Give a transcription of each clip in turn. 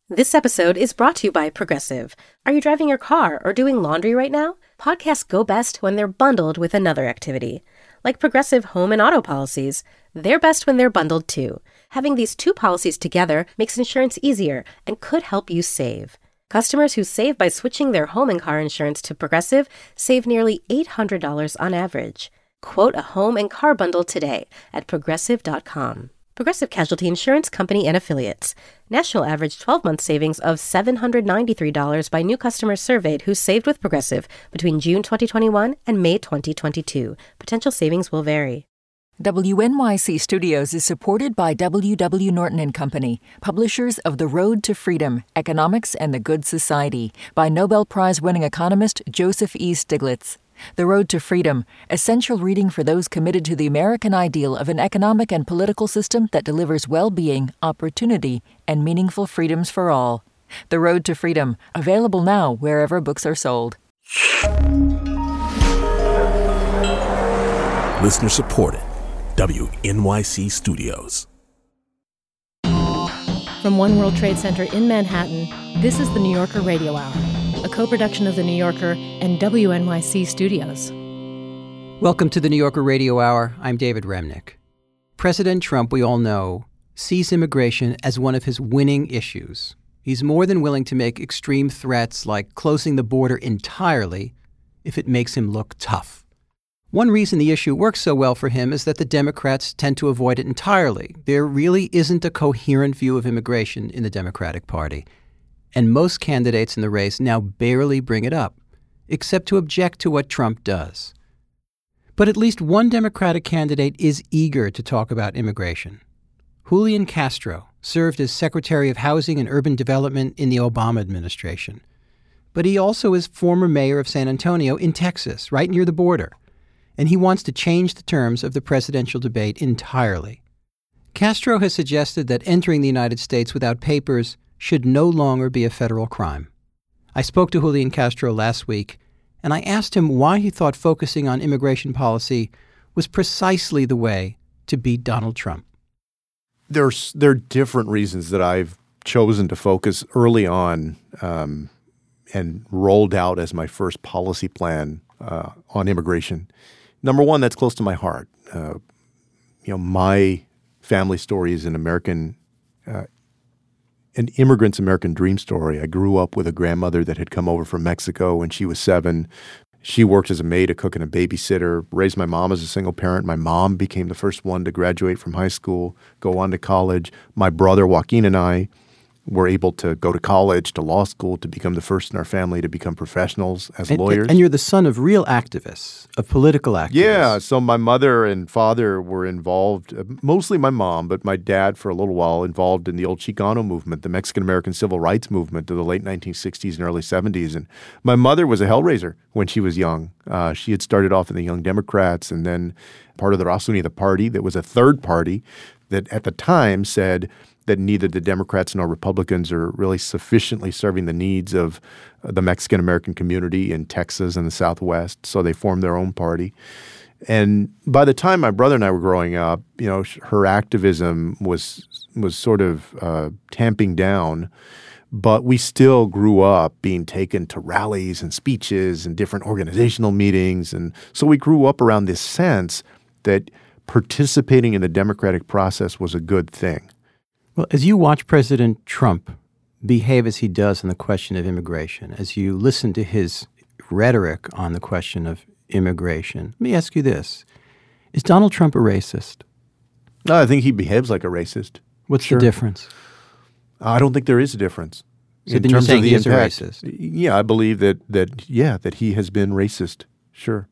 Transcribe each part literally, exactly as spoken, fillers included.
This episode is brought to you by Progressive. Are you driving your car or doing laundry right now? Podcasts go best when they're bundled with another activity. Like Progressive home and auto policies, they're best when they're bundled too. Having these two policies together makes insurance easier and could help you save. Customers who save by switching their home and car insurance to Progressive save nearly eight hundred dollars on average. Quote a home and car bundle today at progressive dot com. Progressive Casualty Insurance Company and Affiliates. National average twelve-month savings of seven hundred ninety-three dollars by new customers surveyed who saved with Progressive between June twenty twenty-one and May twenty twenty-two. Potential savings will vary. W N Y C Studios is supported by W W. Norton and Company, publishers of The Road to Freedom, Economics and the Good Society, by Nobel Prize-winning economist Joseph E. Stiglitz. The Road to Freedom, essential reading for those committed to the American ideal of an economic and political system that delivers well-being, opportunity, and meaningful freedoms for all. The Road to Freedom, available now wherever books are sold. Listener supported. W N Y C Studios. From One World Trade Center in Manhattan, this is the New Yorker Radio Hour, a co-production of The New Yorker and W N Y C Studios. Welcome to the New Yorker Radio Hour. I'm David Remnick. President Trump, we all know, sees immigration as one of his winning issues. He's more than willing to make extreme threats like closing the border entirely if it makes him look tough. One reason the issue works so well for him is that the Democrats tend to avoid it entirely. There really isn't a coherent view of immigration in the Democratic Party. And most candidates in the race now barely bring it up, except to object to what Trump does. But at least one Democratic candidate is eager to talk about immigration. Julian Castro served as Secretary of Housing and Urban Development in the Obama administration. But he also is former mayor of San Antonio in Texas, right near the border. And he wants to change the terms of the presidential debate entirely. Castro has suggested that entering the United States without papers should no longer be a federal crime. I spoke to Julian Castro last week, and I asked him why he thought focusing on immigration policy was precisely the way to beat Donald Trump. There's, there are different reasons that I've chosen to focus early on um, and rolled out as my first policy plan uh, on immigration. Number one, that's close to my heart. Uh, you know, my family story is an American, uh, an immigrant's American dream story. I grew up with a grandmother that had come over from Mexico when she was seven. She worked as a maid, a cook, and a babysitter, raised my mom as a single parent. My mom became the first one to graduate from high school, go on to college. My brother, Joaquin, and I were able to go to college, to law school, to become the first in our family to become professionals as and, lawyers. And you're the son of real activists, of political activists. Yeah, so my mother and father were involved, uh, mostly my mom, but my dad for a little while, involved in the old Chicano movement, the Mexican-American civil rights movement of the late nineteen sixties and early seventies. And my mother was a hellraiser when she was young. Uh, she had started off in the Young Democrats and then part of the Raza Unida party that was a third party that at the time said that neither the Democrats nor Republicans are really sufficiently serving the needs of the Mexican-American community in Texas and the Southwest, so they formed their own party. And by the time my brother and I were growing up, you know, her activism was was sort of uh, tamping down, but we still grew up being taken to rallies and speeches and different organizational meetings. And so we grew up around this sense that participating in the democratic process was a good thing. Well, as you watch President Trump behave as he does on the question of immigration, as you listen to his rhetoric on the question of immigration, let me ask you this. Is Donald Trump a racist? No, I think he behaves like a racist. What's Sure. the difference? I don't think there is a difference. So then you're saying he is a impact. racist? Yeah, I believe that, that, yeah, that he has been racist. Sure.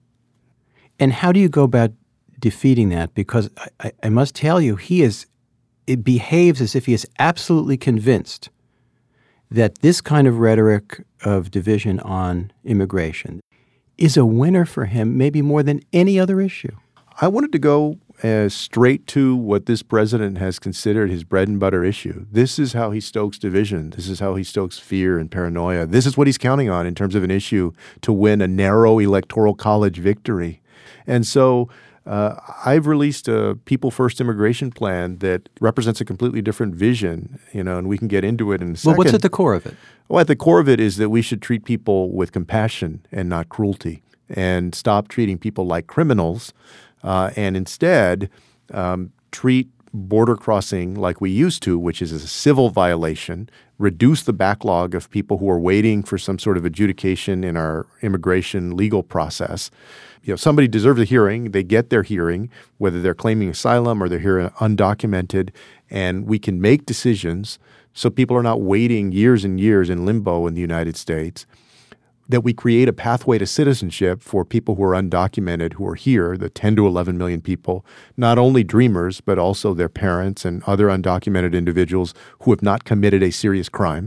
And how do you go about defeating that? Because I, I must tell you, he is, it behaves as if he is absolutely convinced that this kind of rhetoric of division on immigration is a winner for him, maybe more than any other issue. I wanted to go uh, straight to what this president has considered his bread and butter issue. This is how he stokes division. This is how he stokes fear and paranoia. This is what he's counting on in terms of an issue to win a narrow electoral college victory. And so Uh, I've released a People First immigration plan that represents a completely different vision, you know, and we can get into it in a second. Well, what's at the core of it? Well, at the core of it is that we should treat people with compassion and not cruelty, and stop treating people like criminals, uh, and instead um, treat border crossing like we used to, which is a civil violation, reduce the backlog of people who are waiting for some sort of adjudication in our immigration legal process. You know, somebody deserves a hearing, they get their hearing, whether they're claiming asylum or they're here undocumented, and we can make decisions so people are not waiting years and years in limbo in the United States, that we create a pathway to citizenship for people who are undocumented, who are here, the ten to eleven million people, not only dreamers, but also their parents and other undocumented individuals who have not committed a serious crime.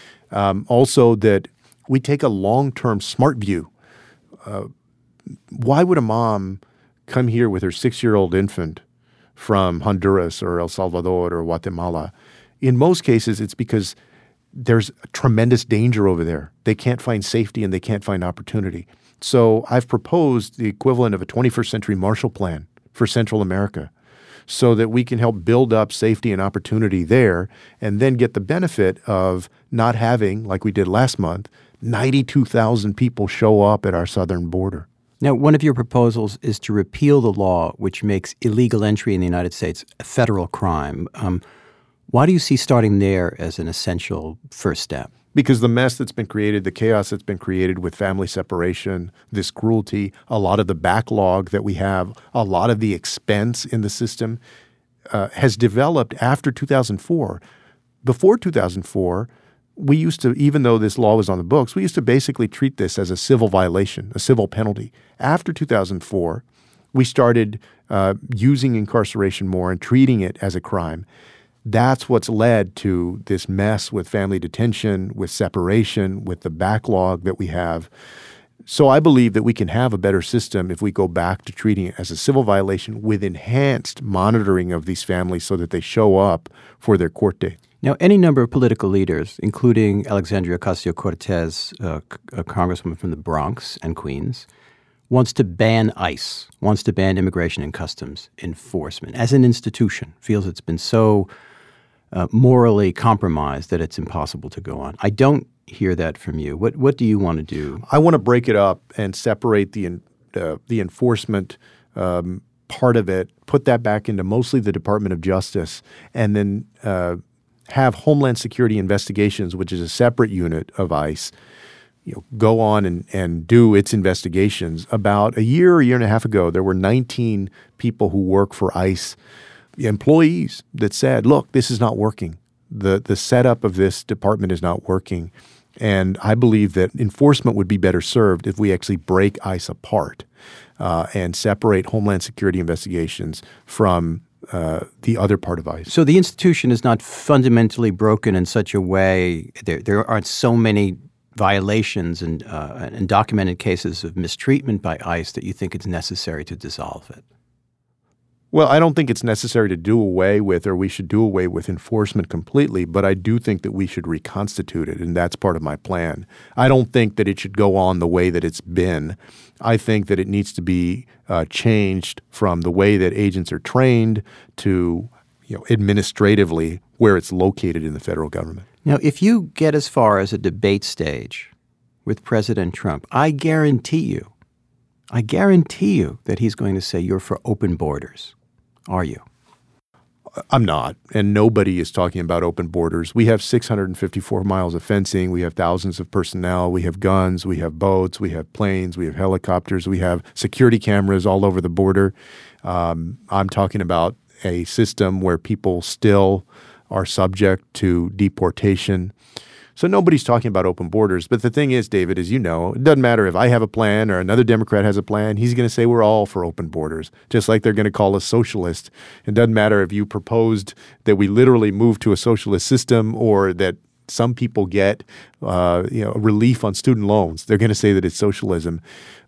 Um, also that we take a long-term smart view. Uh, why would a mom come here with her six-year-old infant from Honduras or El Salvador or Guatemala? In most cases, it's because there's a tremendous danger over there. They can't find safety and they can't find opportunity. So I've proposed the equivalent of a twenty-first century Marshall Plan for Central America so that we can help build up safety and opportunity there and then get the benefit of not having, like we did last month, ninety-two thousand people show up at our southern border. Now, one of your proposals is to repeal the law which makes illegal entry in the United States a federal crime. Um, Why do you see starting there as an essential first step? Because the mess that's been created, the chaos that's been created with family separation, this cruelty, a lot of the backlog that we have, a lot of the expense in the system uh, has developed after two thousand four. Before two thousand four, we used to, even though this law was on the books, we used to basically treat this as a civil violation, a civil penalty. After two thousand four, we started uh, using incarceration more and treating it as a crime. That's what's led to this mess with family detention, with separation, with the backlog that we have. So I believe that we can have a better system if we go back to treating it as a civil violation with enhanced monitoring of these families so that they show up for their court date. Now, any number of political leaders, including Alexandria Ocasio-Cortez, uh, a congresswoman from the Bronx and Queens, wants to ban ICE, wants to ban Immigration and Customs Enforcement as an institution, feels it's been so uh, morally compromised that it's impossible to go on. I don't hear that from you. What what do you want to do? I want to break it up and separate the uh, the enforcement um, part of it, put that back into mostly the Department of Justice, and then uh, have Homeland Security Investigations, which is a separate unit of ICE, you know, go on and, and do its investigations. About a year, a year and a half ago, there were nineteen people who work for ICE, employees, that said, look, this is not working. The, the setup of this department is not working. And I believe that enforcement would be better served if we actually break ICE apart uh, and separate Homeland Security Investigations from uh, the other part of ICE. So the institution is not fundamentally broken in such a way, there, there aren't so many violations and, uh, and documented cases of mistreatment by ICE that you think it's necessary to dissolve it? Well, I don't think it's necessary to do away with, or we should do away with enforcement completely, but I do think that we should reconstitute it, and that's part of my plan. I don't think that it should go on the way that it's been. I think that it needs to be uh, changed from the way that agents are trained to, you know, administratively where it's located in the federal government. Now, if you get as far as a debate stage with President Trump, I guarantee you, I guarantee you that he's going to say you're for open borders. Are you? I'm not, and nobody is talking about open borders. We have six hundred fifty-four miles of fencing. We have thousands of personnel. We have guns. We have boats. We have planes. We have helicopters. We have security cameras all over the border. Um, I'm talking about a system where people still are subject to deportation. So nobody's talking about open borders. But the thing is, David, as you know, it doesn't matter if I have a plan or another Democrat has a plan. He's going to say we're all for open borders, just like they're going to call us socialist. It doesn't matter if you proposed that we literally move to a socialist system or that some people get uh, you know, relief on student loans. They're going to say that it's socialism.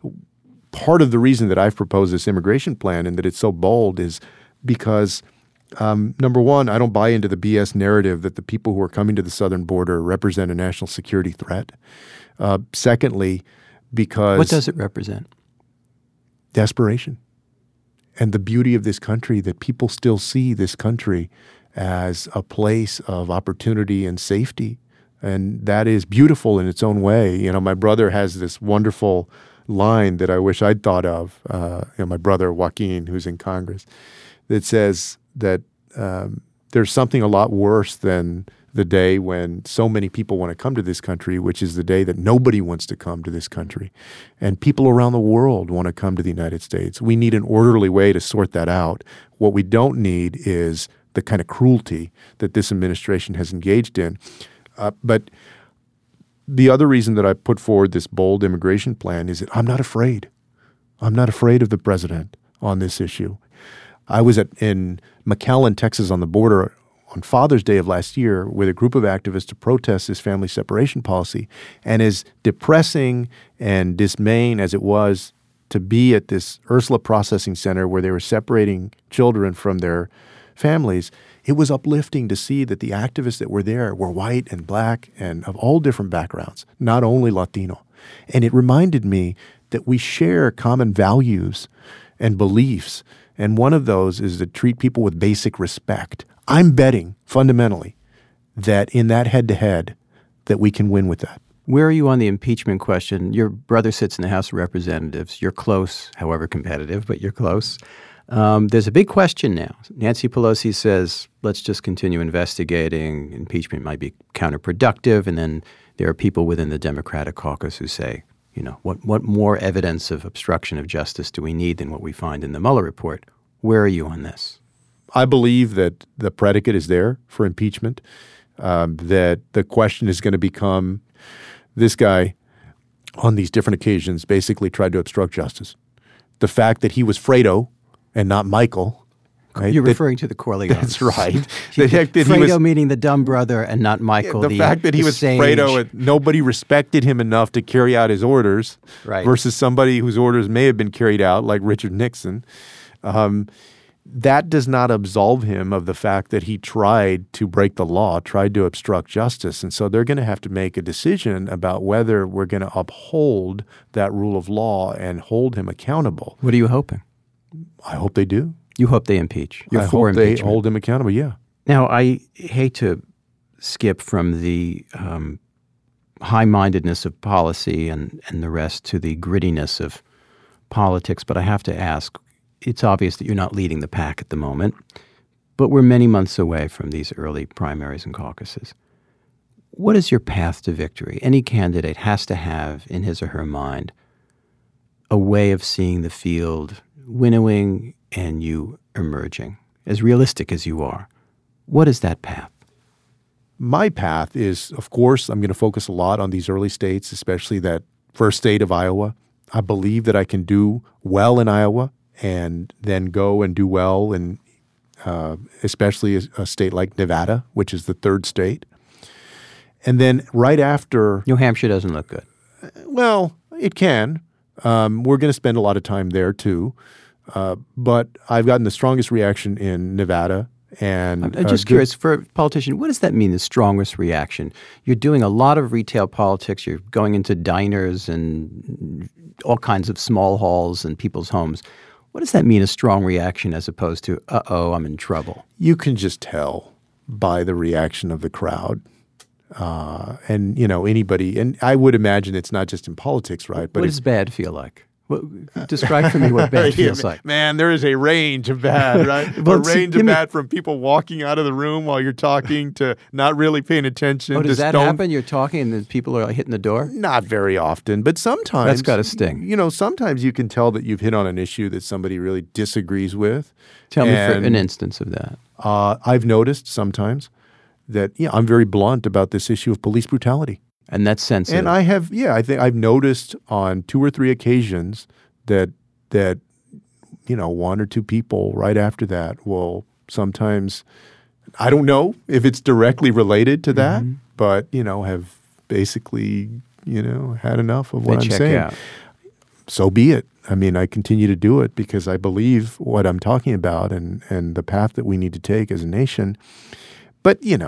Part of the reason that I've proposed this immigration plan and that it's so bold is because Um, number one, I don't buy into the B S narrative that the people who are coming to the southern border represent a national security threat. Uh, secondly, because— What does it represent? Desperation. and the beauty of this country, that people still see this country as a place of opportunity and safety. And that is beautiful in its own way. You know, my brother has this wonderful line that I wish I'd thought of, uh, you know, my brother Joaquin, who's in Congress, that says that um, there's something a lot worse than the day when so many people want to come to this country, which is the day that nobody wants to come to this country. And people around the world want to come to the United States. We need an orderly way to sort that out. What we don't need is the kind of cruelty that this administration has engaged in. Uh, but the other reason that I put forward this bold immigration plan is that I'm not afraid. I'm not afraid of the president on this issue. I was at, in McAllen, Texas, on the border on Father's Day of last year with a group of activists to protest this family separation policy. And as depressing and dismaying as it was to be at this Ursula Processing Center where they were separating children from their families, it was uplifting to see that the activists that were there were white and black and of all different backgrounds, not only Latino. And it reminded me that we share common values and beliefs. And one of those is to treat people with basic respect. I'm betting fundamentally that in that head-to-head that we can win with that. Where are you on the impeachment question? Your brother sits in the House of Representatives. You're close, however competitive, but you're close. Um, there's a big question now. Nancy Pelosi says, let's just continue investigating. Impeachment might be counterproductive. And then there are people within the Democratic caucus who say, you know, what, what more evidence of obstruction of justice do we need than what we find in the Mueller report? Where are you on this? I believe that the predicate is there for impeachment, um, that the question is going to become this guy on these different occasions basically tried to obstruct justice. The fact that he was Fredo and not Michael. Right? You're that, referring to the Corleones. That's right. the, fact that Fredo he was, meaning the dumb brother and not Michael. The, the fact that he was sage. Fredo and nobody respected him enough to carry out his orders right. versus somebody whose orders may have been carried out like Richard Nixon. Um, that does not absolve him of the fact that he tried to break the law, tried to obstruct justice. And so they're going to have to make a decision about whether we're going to uphold that rule of law and hold him accountable. What are you hoping? I hope they do. You hope they impeach. You're I for hope they impeachment. hold him accountable, yeah. Now, I hate to skip from the um, high-mindedness of policy and, and the rest to the grittiness of politics, but I have to ask, it's obvious that you're not leading the pack at the moment, but we're many months away from these early primaries and caucuses. What is your path to victory? Any candidate has to have in his or her mind a way of seeing the field winnowing and you emerging, as realistic as you are. What is that path? My path is, of course, I'm going to focus a lot on these early states, especially that first state of Iowa. I believe that I can do well in Iowa and then go and do well in uh, especially a, a state like Nevada, which is the third state. And then right after— New Hampshire doesn't look good. Well, it can. Um, we're going to spend a lot of time there too. Uh, but I've gotten the strongest reaction in Nevada. And I'm just uh, curious, for a politician, what does that mean, the strongest reaction? You're doing a lot of retail politics. You're going into diners and all kinds of small halls and people's homes. What does that mean, a strong reaction, as opposed to, uh-oh, I'm in trouble? You can just tell by the reaction of the crowd. Uh, and, you know, anybody, and I would imagine it's not just in politics, right? But what does bad feel like? What, describe for me what bad feels yeah, like. Man, there is a range of bad, right? well, a range see, of me, bad from people walking out of the room while you're talking to not really paying attention. Oh, does to that stone. happen? You're talking and then people are hitting the door? Not very often, but sometimes. That's got to sting. You know, sometimes you can tell that you've hit on an issue that somebody really disagrees with. Tell and, me for an instance of that. Uh, I've noticed sometimes that, yeah, I'm very blunt about this issue of police brutality. And that's sensitive. And I have, yeah, I think I've noticed on two or three occasions that that, you know, one or two people right after that will sometimes, I don't know if it's directly related to that, mm-hmm. but, you know, have basically, you know, had enough of what they I'm check saying. Out. So be it. I mean, I continue to do it because I believe what I'm talking about and, and the path that we need to take as a nation. But, you know,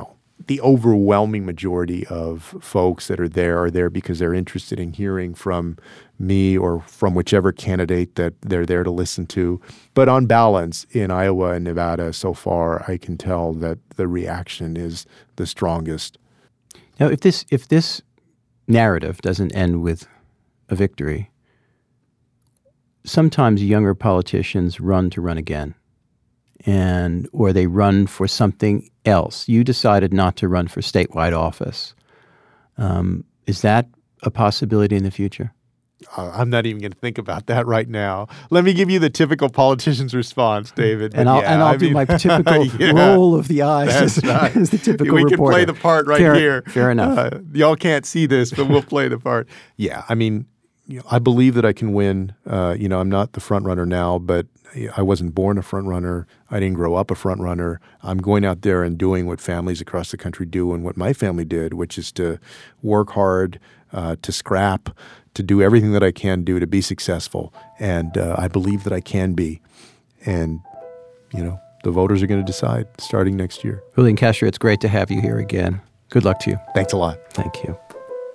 the overwhelming majority of folks that are there are there because they're interested in hearing from me or from whichever candidate that they're there to listen to. But on balance, in Iowa and Nevada so far, I can tell that the reaction is the strongest. Now, if this if this narrative doesn't end with a victory, sometimes younger politicians run to run again, and or they run for something else. You decided not to run for statewide office. Um, is that a possibility in the future? Uh, I'm not even going to think about that right now. Let me give you the typical politician's response, David. And I'll, yeah, and I'll I do mean, my typical yeah, roll of the eyes that's as, right. as the typical we reporter. We can play the part right fair, here. Fair enough. Uh, y'all can't see this, but we'll play the part. Yeah, I mean, you know, I believe that I can win. Uh, you know, I'm not the front runner now, but I wasn't born a front runner. I didn't grow up a front runner. I'm going out there and doing what families across the country do and what my family did, which is to work hard, uh, to scrap, to do everything that I can do to be successful. And uh, I believe that I can be. And, you know, the voters are going to decide starting next year. Julian Castro, it's great to have you here again. Good luck to you. Thanks a lot. Thank you.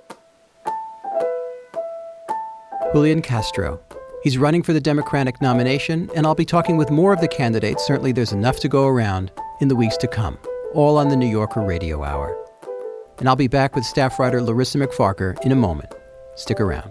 Julian Castro. He's running for the Democratic nomination, and I'll be talking with more of the candidates. Certainly there's enough to go around in the weeks to come, all on the New Yorker Radio Hour. And I'll be back with staff writer Larissa McFarker in a moment. Stick around.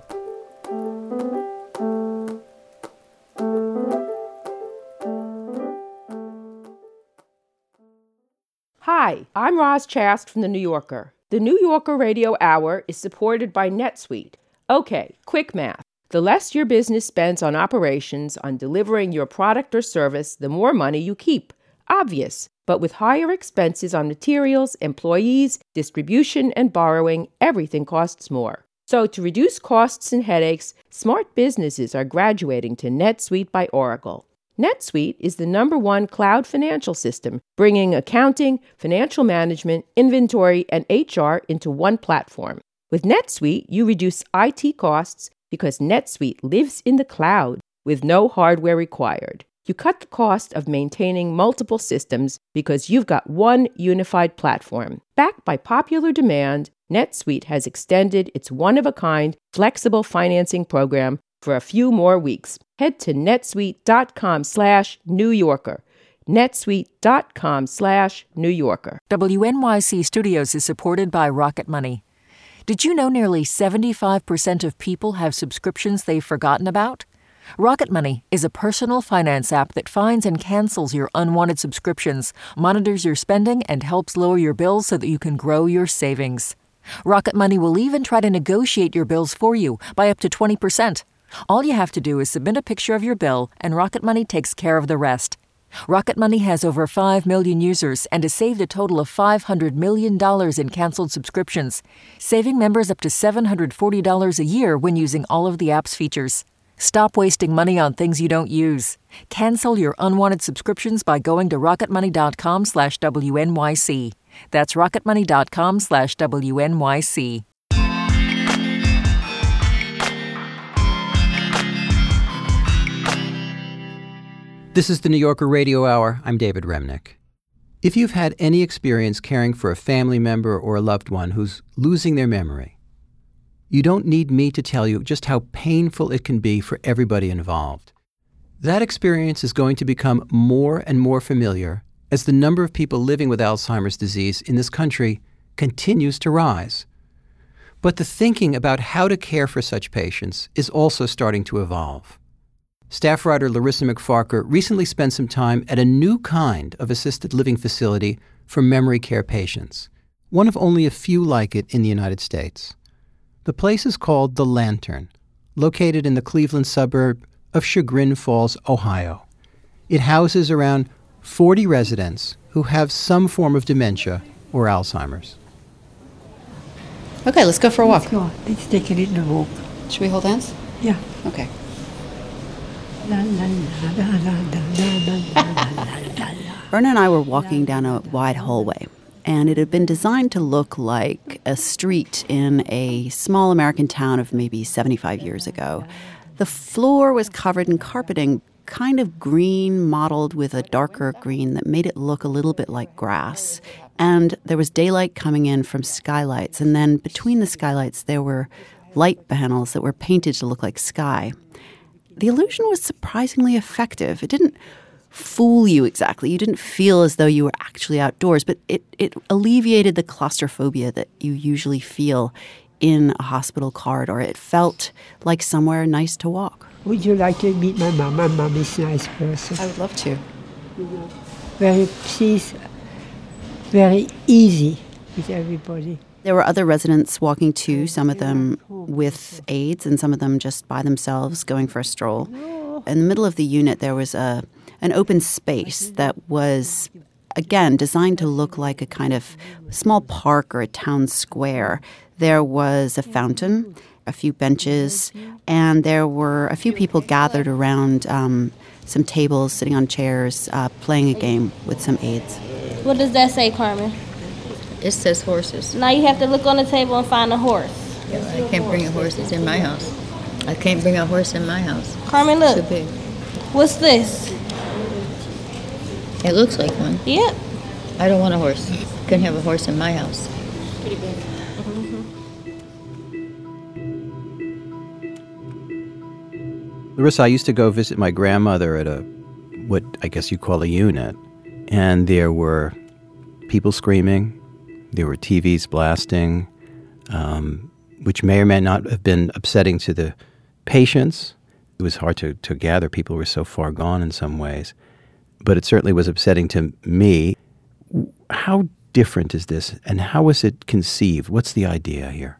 Hi, I'm Roz Chast from The New Yorker. The New Yorker Radio Hour is supported by NetSuite. Okay, quick math. The less your business spends on operations, on delivering your product or service, the more money you keep. Obvious. But with higher expenses on materials, employees, distribution, and borrowing, everything costs more. So to reduce costs and headaches, smart businesses are graduating to NetSuite by Oracle. NetSuite is the number one cloud financial system, bringing accounting, financial management, inventory, and H R into one platform. With NetSuite, you reduce I T costs because NetSuite lives in the cloud with no hardware required. You cut the cost of maintaining multiple systems because you've got one unified platform. Backed by popular demand, NetSuite has extended its one-of-a-kind flexible financing program for a few more weeks. Head to netsuite.com slash New Yorker. netsuite.com slash New Yorker. W N Y C Studios is supported by Rocket Money. Did you know nearly seventy-five percent of people have subscriptions they've forgotten about? Rocket Money is a personal finance app that finds and cancels your unwanted subscriptions, monitors your spending, and helps lower your bills so that you can grow your savings. Rocket Money will even try to negotiate your bills for you by up to twenty percent. All you have to do is submit a picture of your bill, and Rocket Money takes care of the rest. Rocket Money has over five million users and has saved a total of five hundred million dollars in canceled subscriptions, saving members up to seven hundred forty dollars a year when using all of the app's features. Stop wasting money on things you don't use. Cancel your unwanted subscriptions by going to rocketmoney.com slash WNYC. That's rocketmoney.com slash WNYC. This is the New Yorker Radio Hour. I'm David Remnick. If you've had any experience caring for a family member or a loved one who's losing their memory, you don't need me to tell you just how painful it can be for everybody involved. That experience is going to become more and more familiar as the number of people living with Alzheimer's disease in this country continues to rise. But the thinking about how to care for such patients is also starting to evolve. Staff writer Larissa McFarker recently spent some time at a new kind of assisted living facility for memory care patients, one of only a few like it in the United States. The place is called The Lantern, located in the Cleveland suburb of Chagrin Falls, Ohio. It houses around forty residents who have some form of dementia or Alzheimer's. Okay, let's go for a walk. Let's go. Let's take a little walk. Should we hold hands? Yeah. Okay. Verna and I were walking down a wide hallway, and it had been designed to look like a street in a small American town of maybe seventy-five years ago. The floor was covered in carpeting, kind of green, mottled with a darker green that made it look a little bit like grass. And there was daylight coming in from skylights. And then between the skylights, there were light panels that were painted to look like sky. The illusion was surprisingly effective. It didn't fool you exactly. You didn't feel as though you were actually outdoors, but it, it alleviated the claustrophobia that you usually feel in a hospital corridor. It felt like somewhere nice to walk. Would you like to meet my mom? My mom is a nice person. I would love to. Very, she's very easy with everybody. There were other residents walking too, some of them with aides and some of them just by themselves going for a stroll. In the middle of the unit, there was a an open space that was, again, designed to look like a kind of small park or a town square. There was a fountain, a few benches, and there were a few people gathered around um, some tables, sitting on chairs, uh, playing a game with some aides. What does that say, Carmen? It says horses. Now you have to look on the table and find a horse. Yeah, I can't bring a horse. It's in my house. I can't bring a horse in my house. Carmen, look. It's too big. What's this? It looks like one. Yep. I don't want a horse. Couldn't have a horse in my house. Pretty big. Larissa, I used to go visit my grandmother at a, what I guess you call a unit, and there were people screaming, there were T Vs blasting, um, which may or may not have been upsetting to the patients. It was hard to, to gather. People were so far gone in some ways. But it certainly was upsetting to me. How different is this, and how was it conceived? What's the idea here?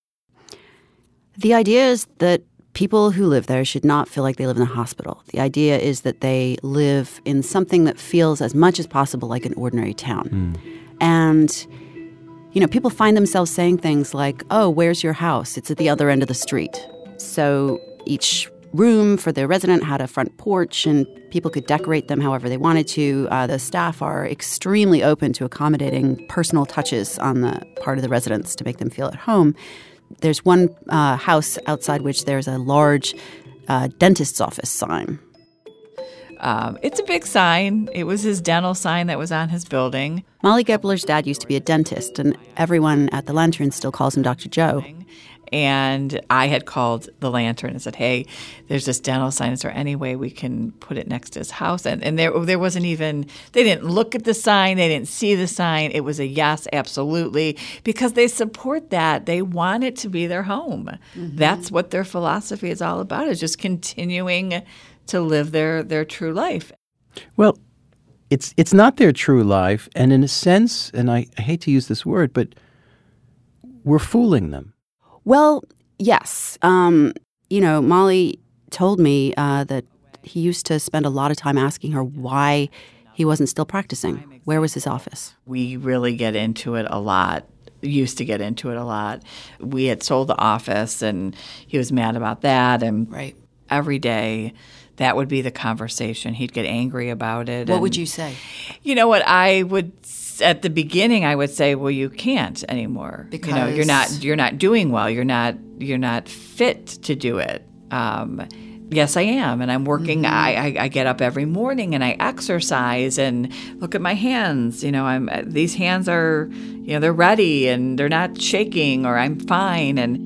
The idea is that people who live there should not feel like they live in a hospital. The idea is that they live in something that feels as much as possible like an ordinary town. Mm. And, you know, people find themselves saying things like, oh, where's your house? It's at the other end of the street. So each room for the resident had a front porch, and people could decorate them however they wanted to. Uh, the staff are extremely open to accommodating personal touches on the part of the residents to make them feel at home. There's one uh, house outside which there's a large uh, dentist's office sign. Um, it's a big sign. It was his dental sign that was on his building. Molly Gebler's dad used to be a dentist, and everyone at the Lantern still calls him Doctor Joe. And I had called the Lantern and said, hey, there's this dental sign. Is there any way we can put it next to his house? And, and there there wasn't even – they didn't look at the sign. They didn't see the sign. It was a yes, absolutely, because they support that. They want it to be their home. Mm-hmm. That's what their philosophy is all about, is just continuing to live their, their true life. Well, it's it's not their true life. And in a sense, and I, I hate to use this word, but we're fooling them. Well, yes. Um, you know, Molly told me uh, that he used to spend a lot of time asking her why he wasn't still practicing. Where was his office? We really get into it a lot. Used to get into it a lot. We had sold the office, and he was mad about that. And right. every day, that would be the conversation. He'd get angry about it. What and, would you say? You know what? I would at the beginning, I would say, "Well, you can't anymore. Because you know, you're not you're not doing well. You're not you're not fit to do it." Um, yes, I am, and I'm working. Mm-hmm. I, I I get up every morning and I exercise and look at my hands. You know, I'm these hands are you know they're ready and they're not shaking, or I'm fine. And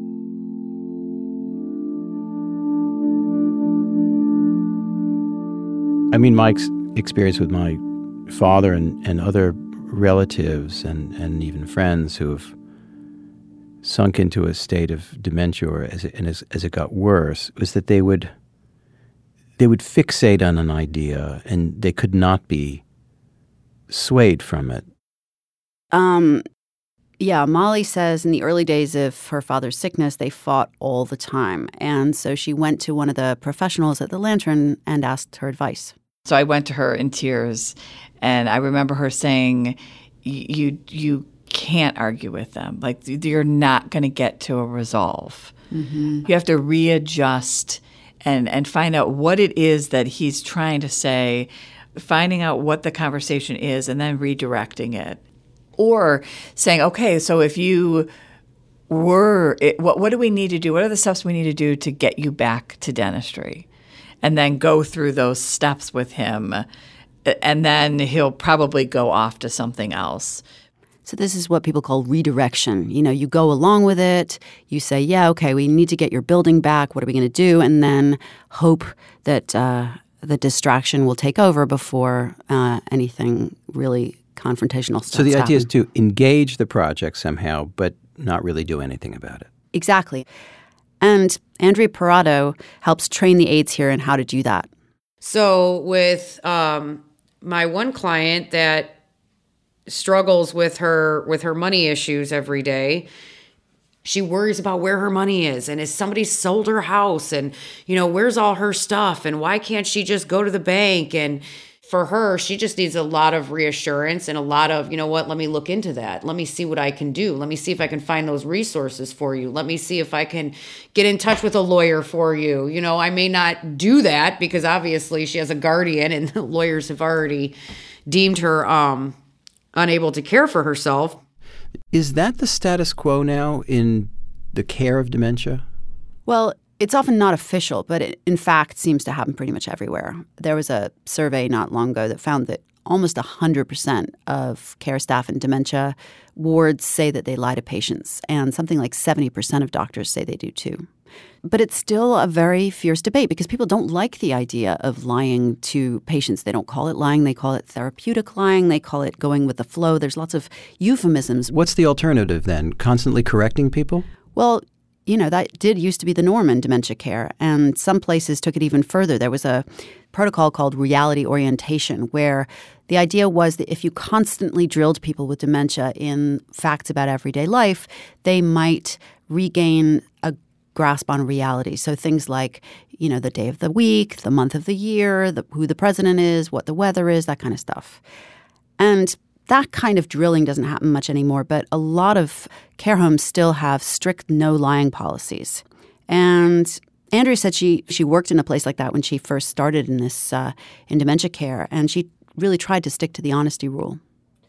I mean, Mike's experience with my father and, and other relatives and, and even friends who have sunk into a state of dementia, or as it, and as, as it got worse, was that they would they would fixate on an idea and they could not be swayed from it. Um, yeah, Molly says in the early days of her father's sickness, they fought all the time. And so she went to one of the professionals at the Lantern and asked her advice. So I went to her in tears, and I remember her saying, you you can't argue with them. Like, you're not going to get to a resolve. Mm-hmm. You have to readjust and, and find out what it is that he's trying to say, finding out what the conversation is, and then redirecting it. Or saying, okay, so if you were, it, what, what do we need to do? What are the steps we need to do to get you back to dentistry? And then go through those steps with him and then he'll probably go off to something else. So this is what people call redirection. You know, you go along with it. You say, yeah, okay, we need to get your building back. What are we going to do? And then hope that uh, the distraction will take over before uh, anything really confrontational starts. So the idea happening. is to engage the project somehow, but not really do anything about it. Exactly. And Andrea Parado helps train the aides here in how to do that. So with um, my one client that struggles with her with her money issues every day, she worries about where her money is, and has somebody sold her house, and you know, where's all her stuff, and why can't she just go to the bank? And for her, she just needs a lot of reassurance and a lot of, you know what, let me look into that. Let me see what I can do. Let me see if I can find those resources for you. Let me see if I can get in touch with a lawyer for you. You know, I may not do that because obviously she has a guardian and the lawyers have already deemed her um, unable to care for herself. Is that the status quo now in the care of dementia? Well, it's often not official, but it in fact seems to happen pretty much everywhere. There was a survey not long ago that found that almost one hundred percent of care staff in dementia wards say that they lie to patients, and something like seventy percent of doctors say they do too. But it's still a very fierce debate because people don't like the idea of lying to patients. They don't call it lying. They call it therapeutic lying. They call it going with the flow. There's lots of euphemisms. What's the alternative then? Constantly correcting people? Well, you know, that did used to be the norm in dementia care, and some places took it even further. There was a protocol called reality orientation, where the idea was that if you constantly drilled people with dementia in facts about everyday life, they might regain a grasp on reality. So things like, you know, the day of the week, the month of the year, the, who the president is, what the weather is, that kind of stuff. And that kind of drilling doesn't happen much anymore, but a lot of care homes still have strict no-lying policies. And Andrea said she she worked in a place like that when she first started in this uh, in dementia care, and she really tried to stick to the honesty rule.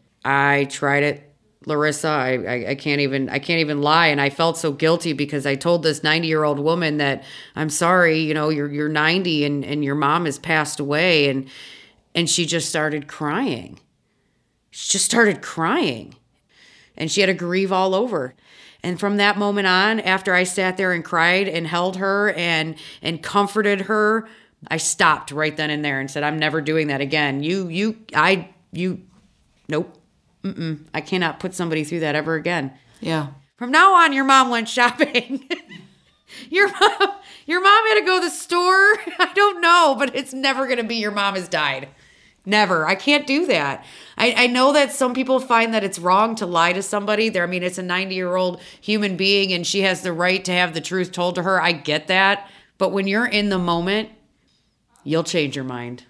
I tried it, Larissa. I, I, I can't even I can't even lie, and I felt so guilty because I told this ninety-year-old woman that I'm sorry, you know, you're you're ninety and, and your mom has passed away, and and she just started crying. She just started crying, and she had to grieve all over. And from that moment on, after I sat there and cried and held her and and comforted her, I stopped right then and there and said, I'm never doing that again. You, you, I, you, nope. Mm-mm. I cannot put somebody through that ever again. Yeah. From now on, your mom went shopping. Your mom, your mom had to go to the store. I don't know, but it's never going to be your mom has died. Never. I can't do that. I, I know that some people find that it's wrong to lie to somebody. There, I mean, it's a ninety-year-old human being, and she has the right to have the truth told to her. I get that. But when you're in the moment, you'll change your mind.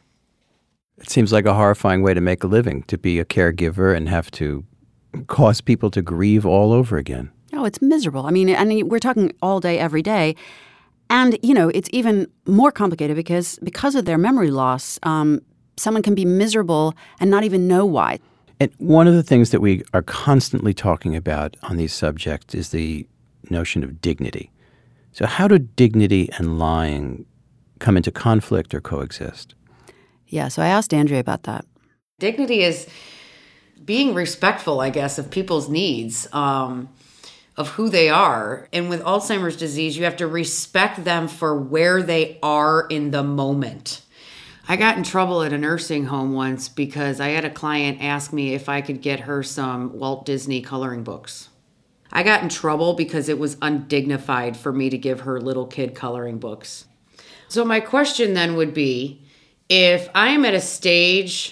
It seems like a horrifying way to make a living, to be a caregiver and have to cause people to grieve all over again. Oh, it's miserable. I mean, I mean, we're talking all day, every day. And, you know, it's even more complicated because because of their memory loss, um, someone can be miserable and not even know why. And one of the things that we are constantly talking about on these subjects is the notion of dignity. So how do dignity and lying come into conflict or coexist? Yeah, so I asked Andrea about that. Dignity is being respectful, I guess, of people's needs, um, of who they are. And with Alzheimer's disease, you have to respect them for where they are in the moment. I got in trouble at a nursing home once because I had a client ask me if I could get her some Walt Disney coloring books. I got in trouble because it was undignified for me to give her little kid coloring books. So my question then would be, if I am at a stage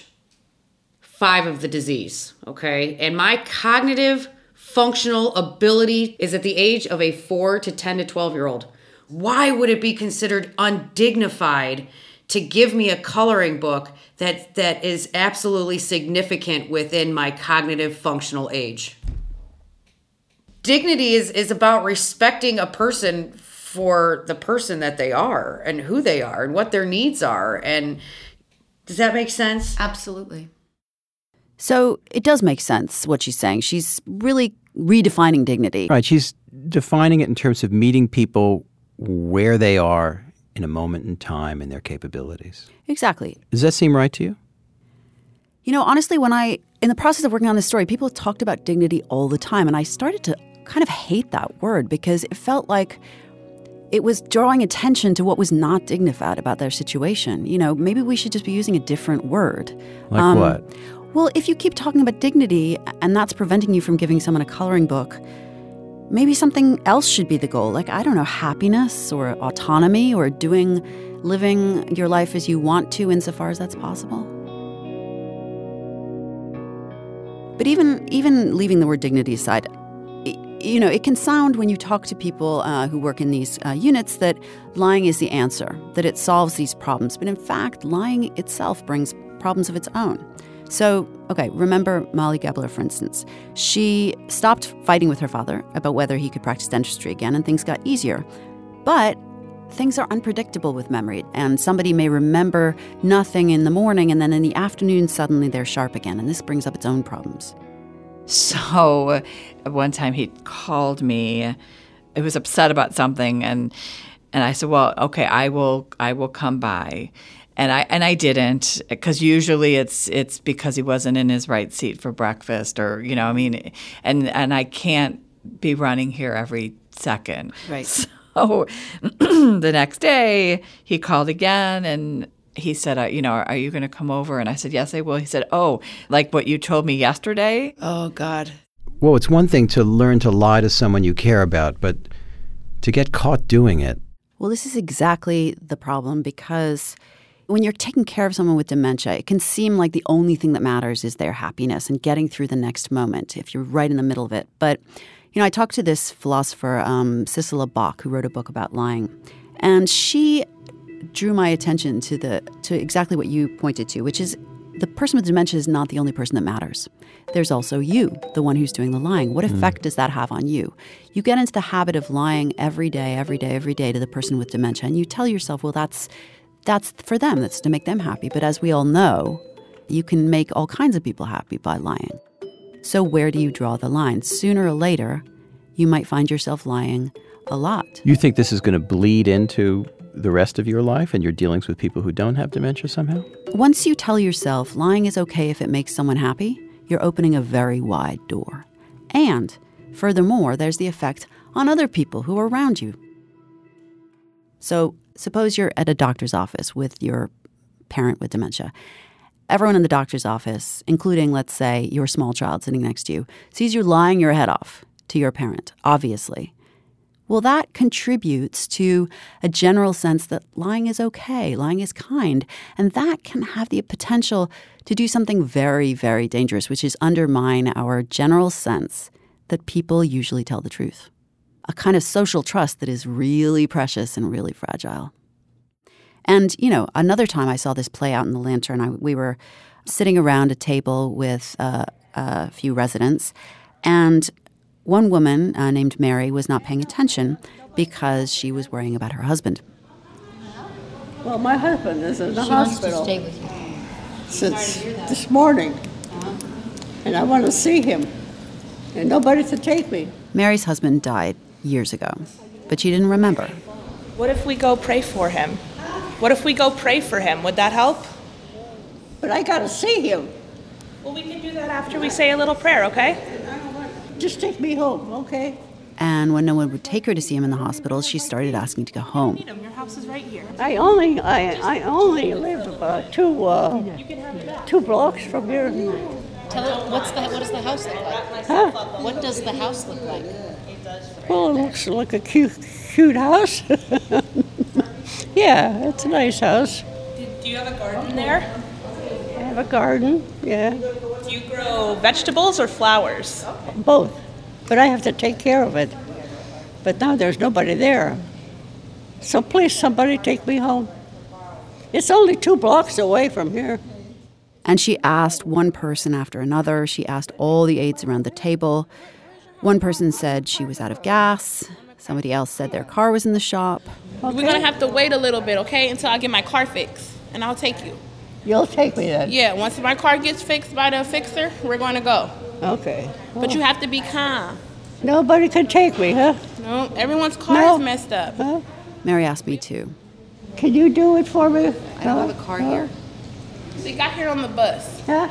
five of the disease, okay, and my cognitive functional ability is at the age of a four to ten to twelve year old, why would it be considered undignified to give me a coloring book that that is absolutely significant within my cognitive functional age? Dignity is, is about respecting a person for the person that they are and who they are and what their needs are. And does that make sense? Absolutely. So it does make sense what she's saying. She's really redefining dignity. Right. She's defining it in terms of meeting people where they are in a moment in time and their capabilities. Exactly. Does that seem right to you? You know, honestly, when I, in the process of working on this story, people talked about dignity all the time, and I started to kind of hate that word because it felt like it was drawing attention to what was not dignified about their situation. You know, maybe we should just be using a different word. Like um, what? Well, if you keep talking about dignity and that's preventing you from giving someone a coloring book, maybe something else should be the goal. Like, I don't know, happiness or autonomy or doing, living your life as you want to insofar as that's possible. But even even leaving the word dignity aside, you know, it can sound when you talk to people uh, who work in these uh, units that lying is the answer, that it solves these problems. But in fact, lying itself brings problems of its own. So, okay, remember Molly Gebler, for instance. She stopped fighting with her father about whether he could practice dentistry again, and things got easier. But things are unpredictable with memory, and somebody may remember nothing in the morning, and then in the afternoon, suddenly they're sharp again, and this brings up its own problems. So one time he called me. He was upset about something, and and I said, "Well, okay, I will I will come by." And I and I didn't, because usually it's it's because he wasn't in his right seat for breakfast, or you know, I mean, and and I can't be running here every second. Right. So the next day he called again, and he said, uh, you know, are you going to come over? And I said, yes, I will. He said, oh, like what you told me yesterday? Oh, God. Well, it's one thing to learn to lie to someone you care about, but to get caught doing it. Well, this is exactly the problem, because when you're taking care of someone with dementia, it can seem like the only thing that matters is their happiness and getting through the next moment if you're right in the middle of it. But, you know, I talked to this philosopher, um, Sissela Bach, who wrote a book about lying, and she drew my attention to the to exactly what you pointed to, which is the person with dementia is not the only person that matters. There's also you, the one who's doing the lying. What effect mm. does that have on you? You get into the habit of lying every day, every day, every day to the person with dementia, and you tell yourself, well, that's that's for them. That's to make them happy. But as we all know, you can make all kinds of people happy by lying. So where do you draw the line? Sooner or later, you might find yourself lying a lot. You think this is going to bleed into the rest of your life and your dealings with people who don't have dementia somehow? Once you tell yourself lying is okay if it makes someone happy, you're opening a very wide door. And furthermore, there's the effect on other people who are around you. So suppose you're at a doctor's office with your parent with dementia. Everyone in the doctor's office, including, let's say, your small child sitting next to you, sees you lying your head off to your parent, obviously. Well, that contributes to a general sense that lying is okay, lying is kind, and that can have the potential to do something very, very dangerous, which is undermine our general sense that people usually tell the truth. A kind of social trust that is really precious and really fragile. And, you know, another time I saw this play out in the Lantern, I, we were sitting around a table with uh, a few residents, and one woman uh, named Mary was not paying attention because she was worrying about her husband. Well, my husband is in the she hospital wants to stay with you. since this morning, Uh-huh. and I want to see him, and nobody to take me. Mary's husband died years ago, but she didn't remember. What if we go pray for him? What if we go pray for him? Would that help? But I got to see him. Well, we can do that after we say a little prayer, okay? Just take me home, okay? And when no one would take her to see him in the hospital, she started asking to go home. Your house is right here. I only, I, I only live about two, uh, two blocks from here. Tell it, what's the, what does the house look like? Huh? What does the house look like? Well, it looks like a cute, cute house. Yeah, it's a nice house. Do you have a garden there? I have a garden, yeah. Do you grow vegetables or flowers? Both. But I have to take care of it. But now there's nobody there. So please, somebody take me home. It's only two blocks away from here. And she asked one person after another. She asked all the aides around the table. One person said she was out of gas. Somebody else said their car was in the shop. Okay. We're going to have to wait a little bit, okay, until I get my car fixed, and I'll take you. You'll take me then? Yeah, once my car gets fixed by the fixer, we're going to go. Okay. But you have to be calm. Nobody can take me, huh? No, everyone's car No. is messed up. Huh? Mary asked me too. Can you do it for me? I don't have a car here. They got here on the bus. Huh?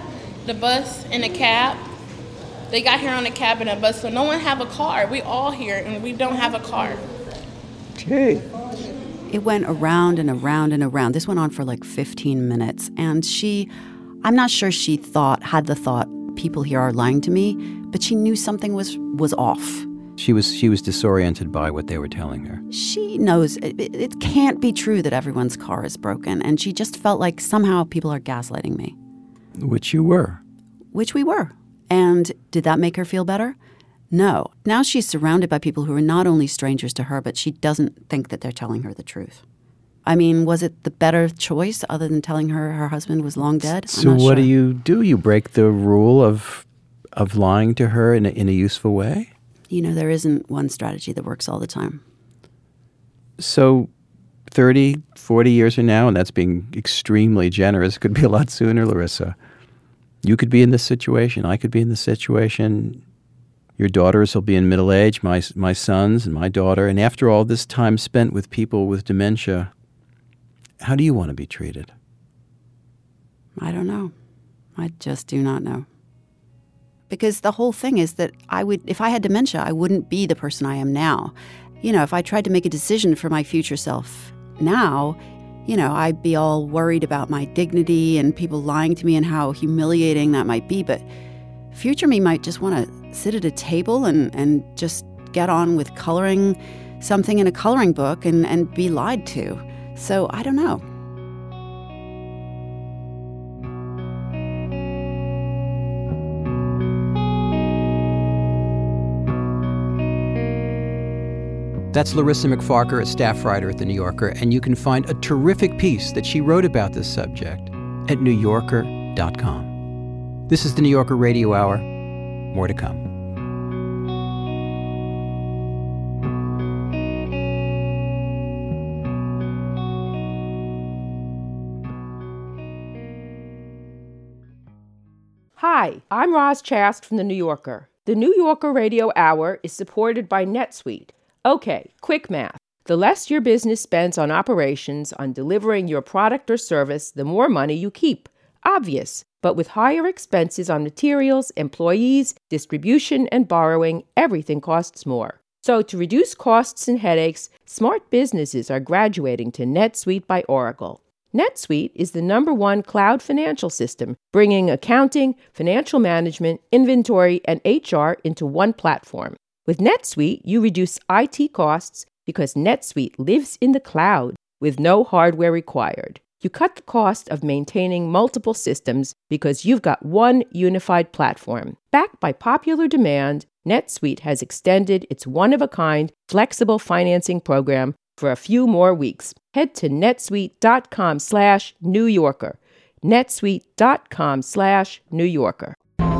the bus and the cab. They got here on the cab and a bus, so no one have a car. We all here, and we don't have a car. Gee. It went around and around and around. This went on for like fifteen minutes. And she, I'm not sure she thought, had the thought, people here are lying to me, but she knew something was, was off. She was she was disoriented by what they were telling her. She knows it, it can't be true that everyone's car is broken, and she just felt like somehow people are gaslighting me. Which you were. Which we were. And did that make her feel better? No. Now she's surrounded by people who are not only strangers to her, but she doesn't think that they're telling her the truth. I mean, was it the better choice other than telling her her husband was long dead? So what sure. do you do? You break the rule of of lying to her in a, in a useful way? You know, there isn't one strategy that works all the time. So thirty, forty years from now, and that's being extremely generous, could be a lot sooner, Larissa. You could be in this situation. I could be in this situation. Your daughters will be in middle age, my my sons and my daughter. And after all this time spent with people with dementia, how do you want to be treated? I don't know. I just do not know. Because the whole thing is that I would, if I had dementia, I wouldn't be the person I am now. You know, if I tried to make a decision for my future self now, you know, I'd be all worried about my dignity and people lying to me and how humiliating that might be. But future me might just want to sit at a table and, and just get on with coloring something in a coloring book and, and be lied to. So I don't know. That's Larissa McFarker, a staff writer at The New Yorker, and you can find a terrific piece that she wrote about this subject at new yorker dot com. This is The New Yorker Radio Hour. More to come. Hi, I'm Roz Chast from The New Yorker. The New Yorker Radio Hour is supported by NetSuite. Okay, quick math. The less your business spends on operations, on delivering your product or service, the more money you keep. Obvious. But with higher expenses on materials, employees, distribution, and borrowing, everything costs more. So to reduce costs and headaches, smart businesses are graduating to NetSuite by Oracle. NetSuite is the number one cloud financial system, bringing accounting, financial management, inventory, and H R into one platform. With NetSuite, you reduce I T costs because NetSuite lives in the cloud with no hardware required. You cut the cost of maintaining multiple systems because you've got one unified platform. Backed by popular demand, NetSuite has extended its one-of-a-kind flexible financing program for a few more weeks. Head to netsuite.com slash New Yorker. netsuite.com slash New Yorker.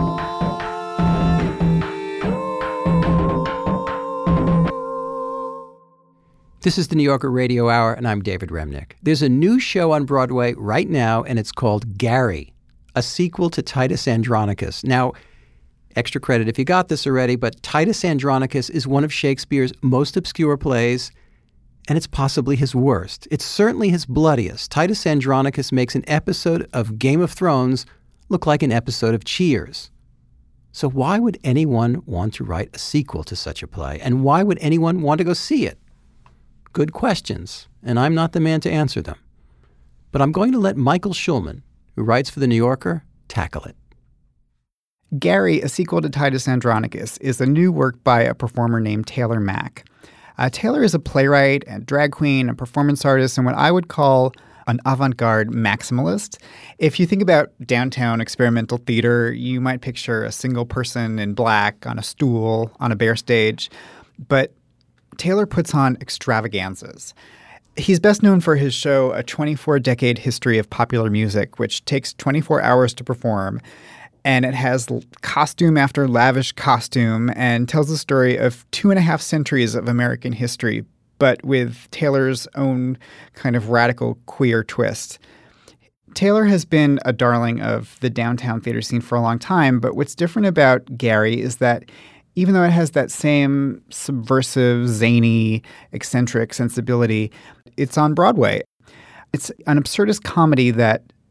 This is the New Yorker Radio Hour, and I'm David Remnick. There's a new show on Broadway right now, and it's called Gary, a sequel to Titus Andronicus. Now, extra credit if you got this already, but Titus Andronicus is one of Shakespeare's most obscure plays, and it's possibly his worst. It's certainly his bloodiest. Titus Andronicus makes an episode of Game of Thrones look like an episode of Cheers. So why would anyone want to write a sequel to such a play? And why would anyone want to go see it? Good questions, and I'm not the man to answer them. But I'm going to let Michael Schulman, who writes for The New Yorker, tackle it. Gary, a sequel to Titus Andronicus, is a new work by a performer named Taylor Mack. Uh, Taylor is a playwright and drag queen, a performance artist, and what I would call an avant-garde maximalist. If you think about downtown experimental theater, you might picture a single person in black on a stool on a bare stage. But Taylor puts on extravaganzas. He's best known for his show, A twenty-four decade History of Popular Music, which takes twenty-four hours to perform. And it has costume after lavish costume and tells the story of two and a half centuries of American history, but with Taylor's own kind of radical queer twist. Taylor has been a darling of the downtown theater scene for a long time, but what's different about Gary is that even though it has that same subversive, zany, eccentric sensibility, it's on Broadway. It's an absurdist comedy that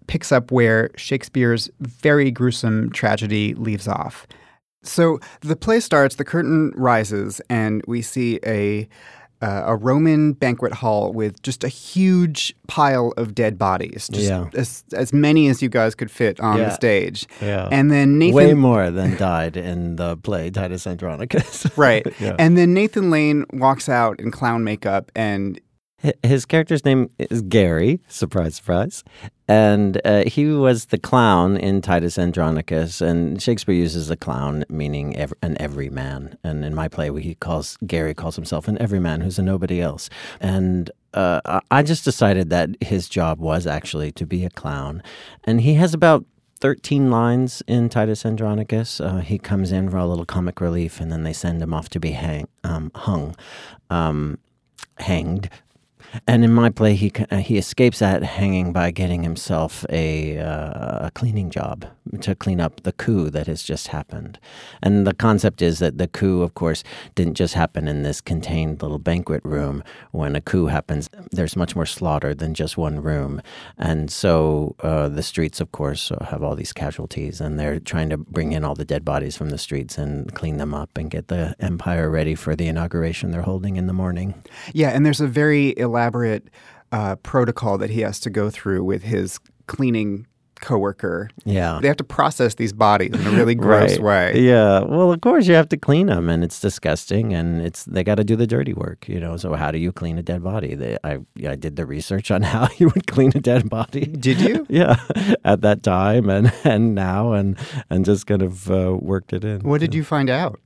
picks up where Shakespeare's very gruesome tragedy leaves off. So the play starts, the curtain rises, and we see a uh, a Roman banquet hall with just a huge pile of dead bodies, just Yeah. as, as many as you guys could fit on Yeah. the stage. Yeah. And then Nathan... Way more than died in the play Titus Andronicus. Right. Yeah. And then Nathan Lane walks out in clown makeup and... His character's name is Gary, surprise, surprise. And uh, he was the clown in Titus Andronicus. And Shakespeare uses the clown, meaning ev- an everyman. And in my play, he calls Gary calls himself an everyman who's a nobody else. And uh, I just decided that his job was actually to be a clown. And he has about thirteen lines in Titus Andronicus. Uh, he comes in for a little comic relief, and then they send him off to be hang- um, hung, um, hanged. And in my play, he uh, he escapes that hanging by getting himself a, uh, a cleaning job to clean up the coup that has just happened. And the concept is that the coup, of course, didn't just happen in this contained little banquet room. When a coup happens, there's much more slaughter than just one room. And so uh, the streets, of course, have all these casualties, and they're trying to bring in all the dead bodies from the streets and clean them up and get the empire ready for the inauguration they're holding in the morning. Yeah, and there's a very elaborate uh, protocol that he has to go through with his cleaning coworker. Yeah. They have to process these bodies in a really gross Right. way. Yeah. Well, of course you have to clean them, and it's disgusting, and it's they got to do the dirty work, you know. So how do you clean a dead body? They, I I did the research on how you would clean a dead body. Did you? Yeah. At that time and and now and and just kind of uh, worked it in. What did you find out?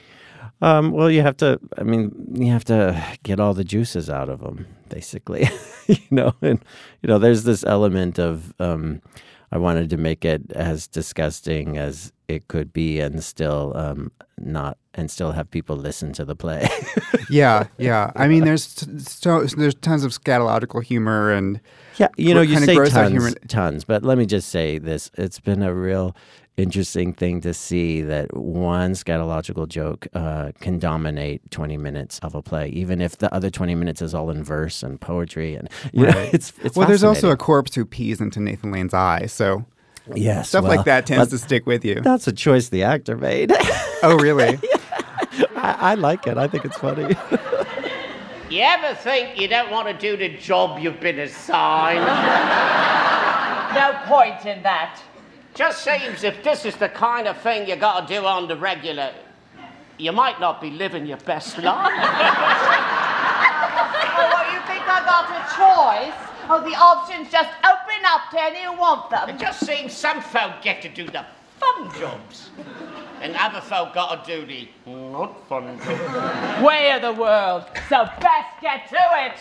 Um, well, you have to, I mean, you have to get all the juices out of them, basically, you know, and, you know, there's this element of, um, I wanted to make it as disgusting as it could be and still, um, not, and still have people listen to the play. yeah, yeah. I mean, there's so there's tons of scatological humor and yeah, you know, you kind of say gross out tons, humor. tons, but let me just say this: it's been a real interesting thing to see that one scatological joke uh, can dominate twenty minutes of a play, even if the other twenty minutes is all in verse and poetry, and you know, Right. it's it's well, there's also a fascinating. corpse who pees into Nathan Lane's eye, so Yes, stuff well, like that tends but to stick with you. That's a choice the actor made. Oh, really? I, I like it. I think it's funny. You ever think you don't want to do the job you've been assigned? No point in that. Just seems if this is the kind of thing you got to do on the regular, you might not be living your best life. Oh, what, you think I got a choice? Oh, the options just open up to any who want them. It just seems some folk get to do the fun jobs, and other folk got to do the not fun jobs. Way of the world, so best get to it.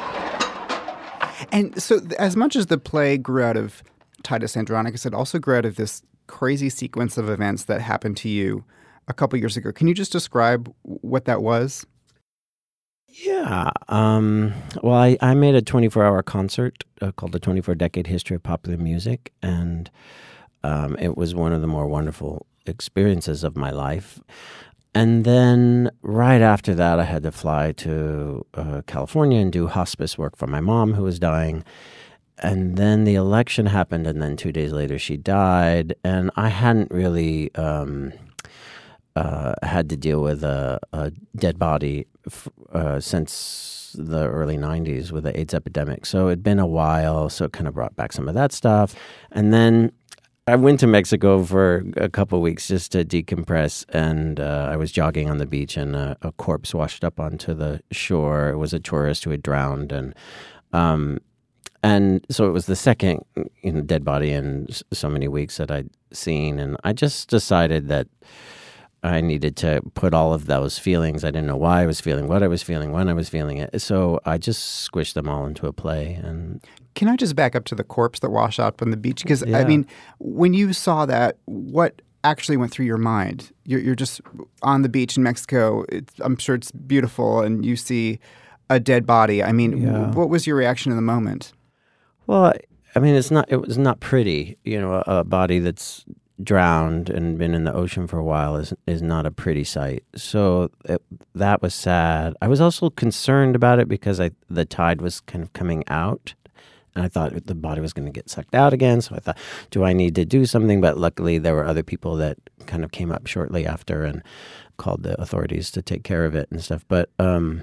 And so, th- as much as the play grew out of Titus Andronicus, it also grew out of this crazy sequence of events that happened to you a couple years ago. Can you just describe what that was? Yeah. Um, well, I, I made a twenty-four hour concert uh, called The twenty-four Decade History of Popular Music, and um, it was one of the more wonderful experiences of my life. And then right after that, I had to fly to uh, California and do hospice work for my mom, who was dying. And then the election happened, and then two days later she died. And I hadn't really um, uh, had to deal with a, a dead body f- uh, since the early nineties with the AIDS epidemic. So it'd been a while, so it kind of brought back some of that stuff. And then I went to Mexico for a couple of weeks just to decompress, and uh, I was jogging on the beach, and a, a corpse washed up onto the shore. It was a tourist who had drowned, and um, and so it was the second, you know, dead body in so many weeks that I'd seen, and I just decided that I needed to put all of those feelings. I didn't know why I was feeling what I was feeling, when I was feeling it, so I just squished them all into a play. And Can I just back up to the corpse that washed up on the beach? Because, Yeah. I mean, when you saw that, what actually went through your mind? You're, you're just on the beach in Mexico. It's, I'm sure it's beautiful, and you see a dead body. I mean, Yeah. w- what was your reaction in the moment? Well, I mean, it's not. It was not pretty. You know, a, a body that's drowned and been in the ocean for a while is is not a pretty sight. So it, that was sad. I was also concerned about it because I the tide was kind of coming out, And I thought the body was going to get sucked out again. So I thought, do I need to do something? But luckily, there were other people that kind of came up shortly after and called the authorities to take care of it and stuff. But um,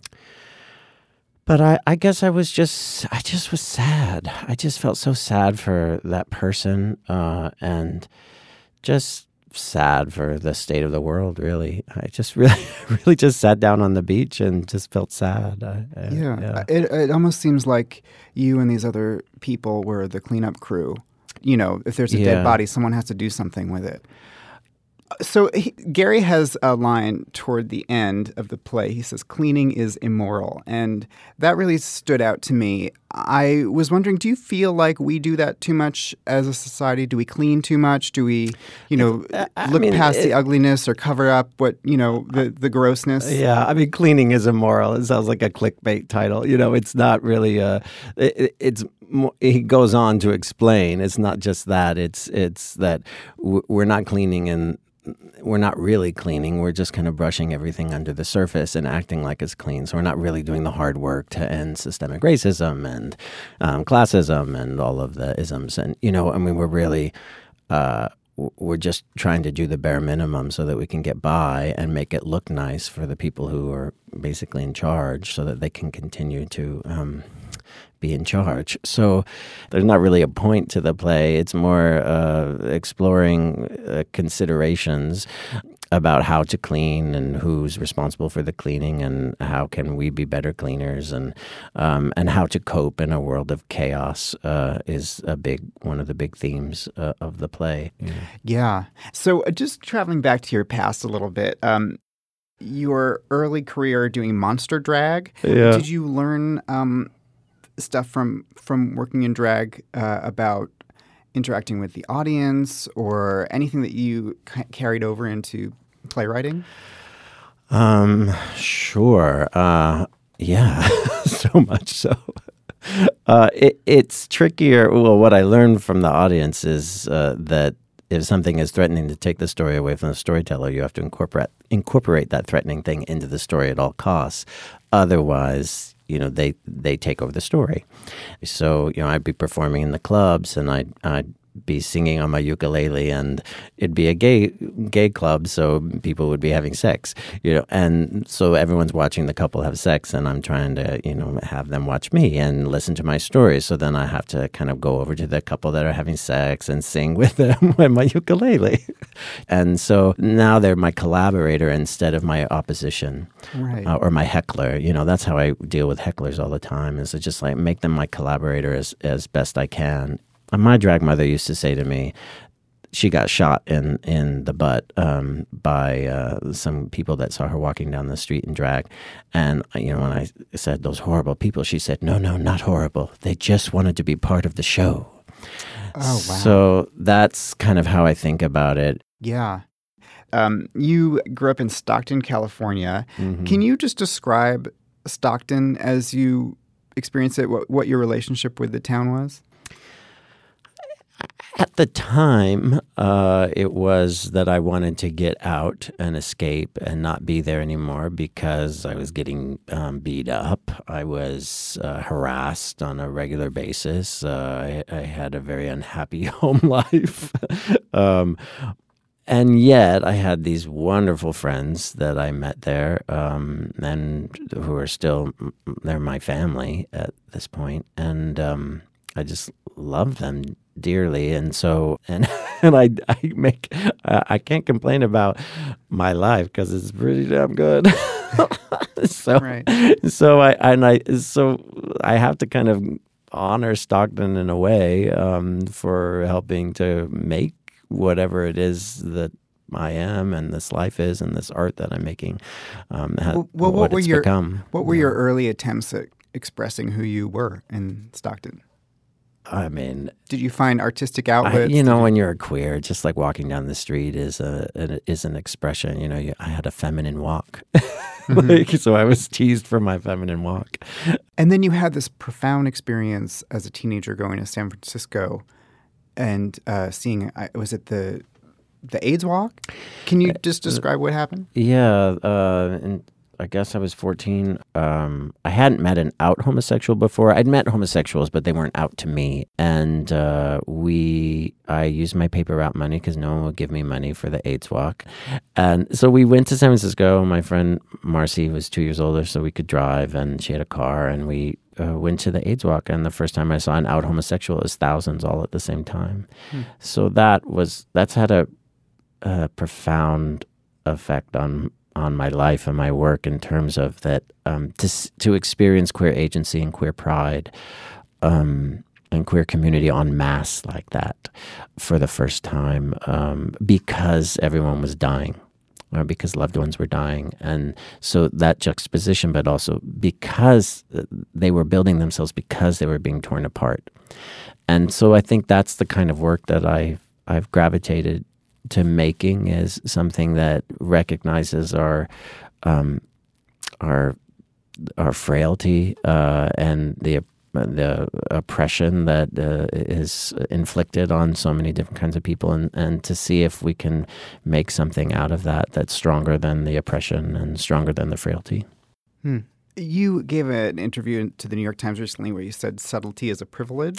but I, I guess I was just, I just was sad. I just felt so sad for that person uh, and just sad for the state of the world, really. I just really, really just sat down on the beach and just felt sad. I, I, yeah. yeah. It, it almost seems like you and these other people were the cleanup crew. You know, if there's a Yeah. dead body, someone has to do something with it. So he, Gary has a line toward the end of the play. He says, cleaning is immoral. And that really stood out to me. I was wondering, do you feel like we do that too much as a society? Do we clean too much? Do we, you know, I look mean, past it- the ugliness or cover up what, you know, the, the grossness? Yeah, I mean, cleaning is immoral. It sounds like a clickbait title. You know, it's not really a. It, it's mo- he goes on to explain. It's not just that. It's it's that w- we're not cleaning and we're not really cleaning. We're just kind of brushing everything under the surface and acting like it's clean. So we're not really doing the hard work to end systemic racism and um, classism and all of the isms. And you know, I mean, we're really. Uh, We're just trying to do the bare minimum so that we can get by and make it look nice for the people who are basically in charge so that they can continue to um, be in charge. So there's not really a point to the play. It's more uh, exploring uh, considerations about how to clean and who's responsible for the cleaning and how can we be better cleaners and um, and how to cope in a world of chaos uh, is a big one of the big themes uh, of the play. Yeah. Yeah. So uh, just traveling back to your past a little bit, um, your early career doing monster drag, Yeah. did you learn um, stuff from, from working in drag uh, about interacting with the audience or anything that you ca- carried over into playwriting? Um, sure. Uh, yeah, so much so. Uh, it, it's trickier. Well, what I learned from the audience is uh, that if something is threatening to take the story away from the storyteller, you have to incorporate incorporate that threatening thing into the story at all costs. Otherwise, you know, they they take over the story. So, you know, I'd be performing in the clubs and I'd, I'd be singing on my ukulele and it'd be a gay gay club, so people would be having sex, you know, and so everyone's watching the couple have sex and I'm trying to, you know, have them watch me and listen to my stories. So then I have to kind of go over to the couple that are having sex and sing with them with my ukulele. And so now they're my collaborator instead of my opposition. Right. Uh, or my heckler. You know, that's how I deal with hecklers all the time, is to just like make them my collaborator as, as best I can. And my drag mother used to say to me, she got shot in, in the butt um, by uh, some people that saw her walking down the street in drag. And, you know, when I said those horrible people, she said, no, no, not horrible. They just wanted to be part of the show. Oh, wow. So that's kind of how I think about it. Yeah. Um, you grew up in Stockton, California. Mhm. Can you just describe Stockton as you experienced it, what, what your relationship with the town was? At the time, uh, it was that I wanted to get out and escape and not be there anymore because I was getting um, beat up. I was uh, harassed on a regular basis. Uh, I, I had a very unhappy home life. um, and yet I had these wonderful friends that I met there um, and who are still, they're my family at this point. And um, I just love them dearly, and so and and I I make uh, I can't complain about my life because it's pretty damn good. so Right. so I and I so I have to kind of honor Stockton in a way um, for helping to make whatever it is that I am and this life is and this art that I'm making. Um, ha- Well, well, what, what were it's your become. what were your early attempts at expressing who you were in Stockton? I mean, did you find artistic I, outlets? you know, when you're a queer, just like walking down the street is a an, is an expression. You know, you, I had a feminine walk, Mm-hmm. like, so I was teased for my feminine walk. And then you had this profound experience as a teenager going to San Francisco and uh, seeing. Uh, was it the the AIDS walk? Can you just describe what happened? Yeah, uh, and I guess I was fourteen. Um, I hadn't met an out homosexual before. I'd met homosexuals, but they weren't out to me. And uh, we, I used my paper route money because no one would give me money for the AIDS walk. And so we went to San Francisco. My friend Marcy was two years older, so we could drive, and she had a car, and we uh, went to the AIDS walk. And the first time I saw an out homosexual, it was thousands all at the same time. Hmm. So that was, that's had a, a profound effect on on my life and my work in terms of that um, to to experience queer agency and queer pride um, and queer community en masse like that for the first time um, because everyone was dying or because loved ones were dying. And so that juxtaposition, but also because they were building themselves because they were being torn apart. And so I think that's the kind of work that I I've gravitated to making, is something that recognizes our um, our our frailty uh, and the the oppression that uh, is inflicted on so many different kinds of people, and, and to see if we can make something out of that that's stronger than the oppression and stronger than the frailty. Hmm. You gave an interview to the New York Times recently where you said subtlety is a privilege.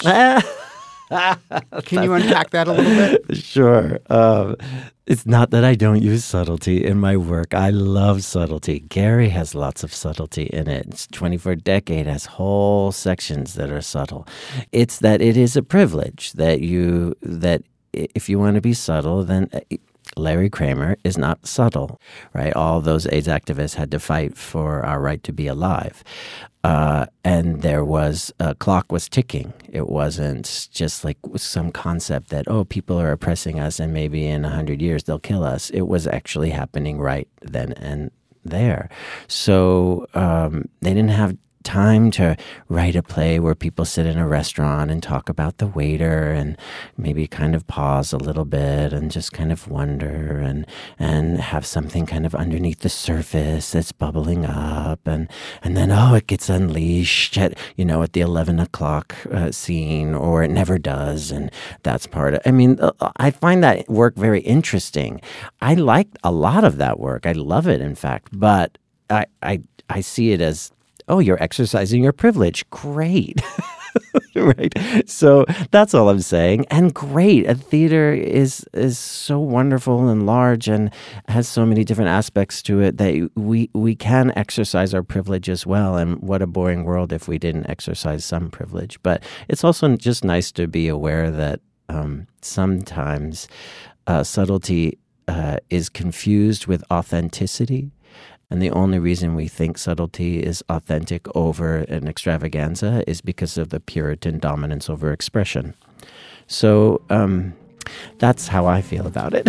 Can you unpack that a little bit? Sure. Um, it's not that I don't use subtlety in my work. I love subtlety. Gary has lots of subtlety in it. It's twenty-four Decade has whole sections that are subtle. It's that it is a privilege that you, that if you want to be subtle, then Larry Kramer is not subtle, right? All those AIDS activists had to fight for our right to be alive. Uh, and there was, a clock was ticking. It wasn't just like some concept that, oh, people are oppressing us and maybe in a hundred years they'll kill us. It was actually happening right then and there. So um, they didn't have time to write a play where people sit in a restaurant and talk about the waiter and maybe kind of pause a little bit and just kind of wonder and and have something kind of underneath the surface that's bubbling up and and then oh it gets unleashed at you know at the eleven o'clock uh, scene, or it never does, and that's part of I mean I find that work very interesting. I like a lot of that work. I love it, in fact, but I I I see it as, oh, you're exercising your privilege. Great. Right. So that's all I'm saying. And great. A theater is is so wonderful and large and has so many different aspects to it that we we can exercise our privilege as well. And what a boring world if we didn't exercise some privilege. But it's also just nice to be aware that um, sometimes uh, subtlety uh, is confused with authenticity. And the only reason we think subtlety is authentic over an extravaganza is because of the Puritan dominance over expression. So um, that's how I feel about it.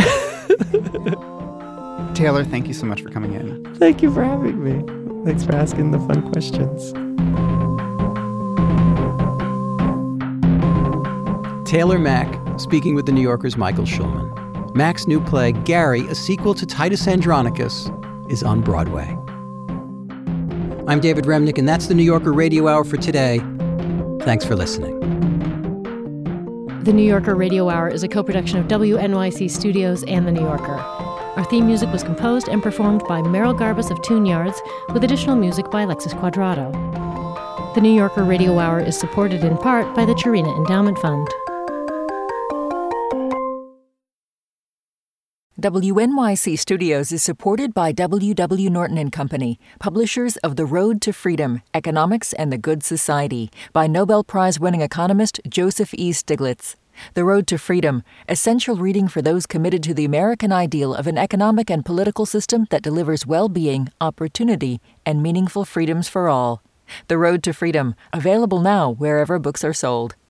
Taylor, thank you so much for coming in. Thank you for having me. Thanks for asking the fun questions. Taylor Mack speaking with The New Yorker's Michael Schulman. Mack's new play, Gary, a sequel to Titus Andronicus, is on Broadway. I'm David Remnick, and that's the New Yorker Radio Hour for today. Thanks for listening. The New Yorker Radio Hour is a co-production of W N Y C Studios and The New Yorker. Our theme music was composed and performed by Meryl Garbus of Tune Yards, with additional music by Alexis Quadrado. The New Yorker Radio Hour is supported in part by the Chirina Endowment Fund. W N Y C Studios is supported by W W. Norton and Company, publishers of The Road to Freedom, Economics and the Good Society, by Nobel Prize-winning economist Joseph E. Stiglitz. The Road to Freedom, essential reading for those committed to the American ideal of an economic and political system that delivers well-being, opportunity, and meaningful freedoms for all. The Road to Freedom, available now wherever books are sold.